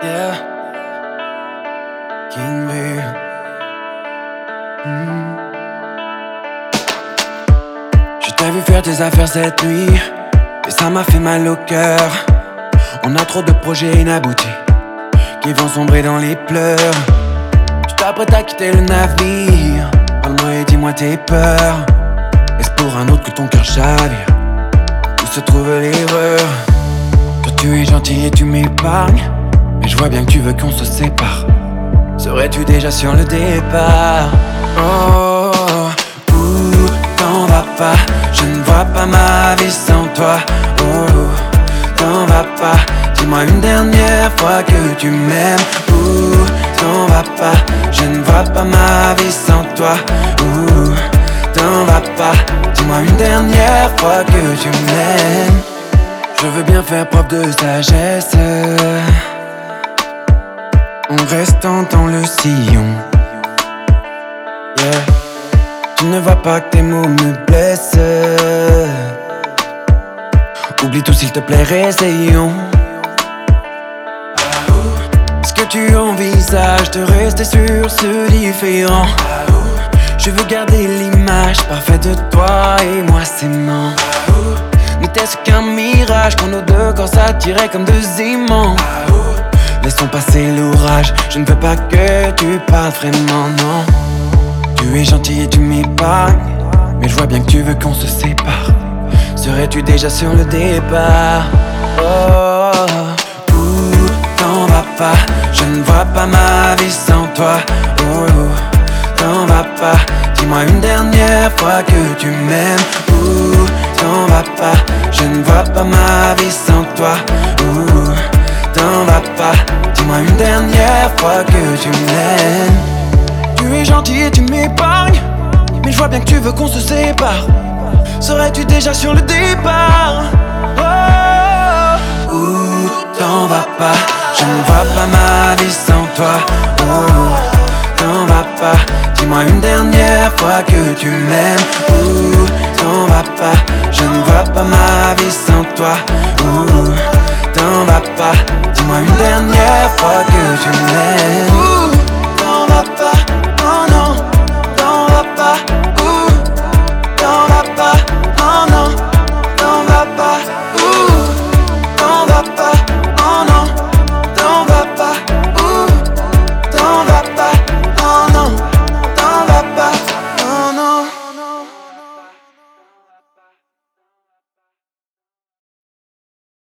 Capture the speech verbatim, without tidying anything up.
Yeah, King V. Mm. Je t'ai vu faire tes affaires cette nuit, et ça m'a fait mal au cœur. On a trop de projets inaboutis qui vont sombrer dans les pleurs. Tu t'apprêtes à quitter le navire. Parle-moi et dis-moi tes peurs. Est-ce pour un autre que ton cœur chavire? Où se trouve l'erreur? Toi tu es gentil et tu m'épargnes, mais je vois bien que tu veux qu'on se sépare. Serais-tu déjà sur le départ? Oh, où t'en vas pas? Je ne vois pas ma vie sans toi. Oh, t'en vas pas? Dis-moi une dernière fois que tu m'aimes. Où t'en vas pas? Je ne vois pas ma vie sans toi. Où t'en vas pas? Dis-moi une dernière fois que tu m'aimes. Je veux bien faire preuve de sagesse en restant dans le sillon. Yeah. Tu ne vois pas que tes mots me blessent. Oublie tout s'il te plaît, essayons. Est-ce que tu envisages de rester sur ce différent? Je veux garder l'image parfaite de toi et moi s'aimant. N'était-ce qu'un mirage quand nos deux corps s'attiraient comme deux aimants? Laissons passer l'orage, je ne veux pas que tu parles vraiment, non. Tu es gentil et tu m'épargnes, mais je vois bien que tu veux qu'on se sépare. Serais-tu déjà sur le départ? Oh, où t'en vas pas? Je ne vois pas ma vie sans toi. Oh, t'en vas pas? Dis-moi une dernière fois que tu m'aimes. Où t'en vas pas? Je ne vois pas ma vie sans toi. Où t'en vas pas? Dis-moi une dernière fois que tu m'aimes. Tu es gentil et tu m'épargnes, mais je vois bien que tu veux qu'on se sépare. Serais-tu déjà sur le départ? Oh, où t'en vas pas? Je ne vois pas ma vie sans toi. Oh, t'en vas pas? Dis-moi une dernière fois que tu m'aimes. Où t'en vas pas? Je ne vois pas ma vie sans toi. Où t'en vas pas? Dis-moi une dernière fois que tu m'aimes. Où t'en vas pas?